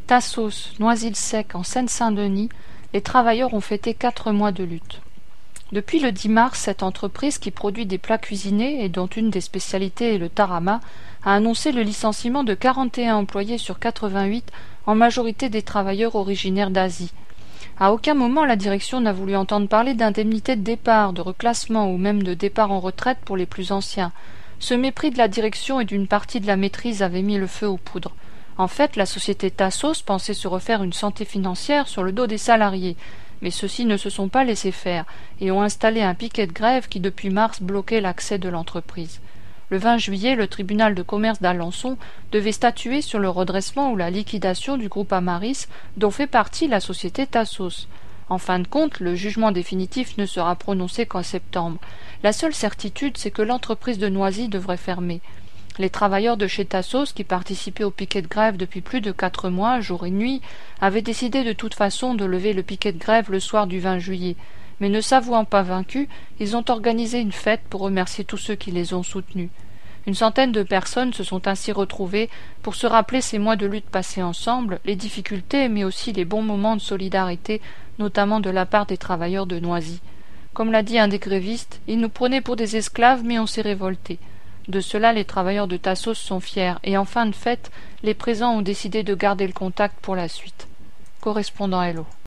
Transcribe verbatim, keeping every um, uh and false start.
Tassos, Noisy-le-Sec, en Seine-Saint-Denis, les travailleurs ont fêté quatre mois de lutte. Depuis le dix mars, cette entreprise qui produit des plats cuisinés et dont une des spécialités est le tarama a annoncé le licenciement de quarante et un employés sur quatre-vingt-huit, en majorité des travailleurs originaires d'Asie. À aucun moment la direction n'a voulu entendre parler d'indemnité de départ, de reclassement ou même de départ en retraite pour les plus anciens. Ce mépris de la direction et d'une partie de la maîtrise avait mis le feu aux poudres. En fait, la société Tassos pensait se refaire une santé financière sur le dos des salariés, mais ceux-ci ne se sont pas laissés faire et ont installé un piquet de grève qui depuis mars bloquait l'accès de l'entreprise. Le vingt juillet, le tribunal de commerce d'Alençon devait statuer sur le redressement ou la liquidation du groupe Amaris, dont fait partie la société Tassos. En fin de compte, le jugement définitif ne sera prononcé qu'en septembre. La seule certitude, c'est que l'entreprise de Noisy devrait fermer. Les travailleurs de chez Tassos, qui participaient au piquet de grève depuis plus de quatre mois, jour et nuit, avaient décidé de toute façon de lever le piquet de grève le soir du vingt juillet. Mais ne s'avouant pas vaincus, ils ont organisé une fête pour remercier tous ceux qui les ont soutenus. Une centaine de personnes se sont ainsi retrouvées pour se rappeler ces mois de lutte passés ensemble, les difficultés mais aussi les bons moments de solidarité, notamment de la part des travailleurs de Noisy. Comme l'a dit un des grévistes, ils nous prenaient pour des esclaves mais on s'est révoltés. De cela, les travailleurs de Tassos sont fiers, et en fin de fête, les présents ont décidé de garder le contact pour la suite. Correspondant Hello.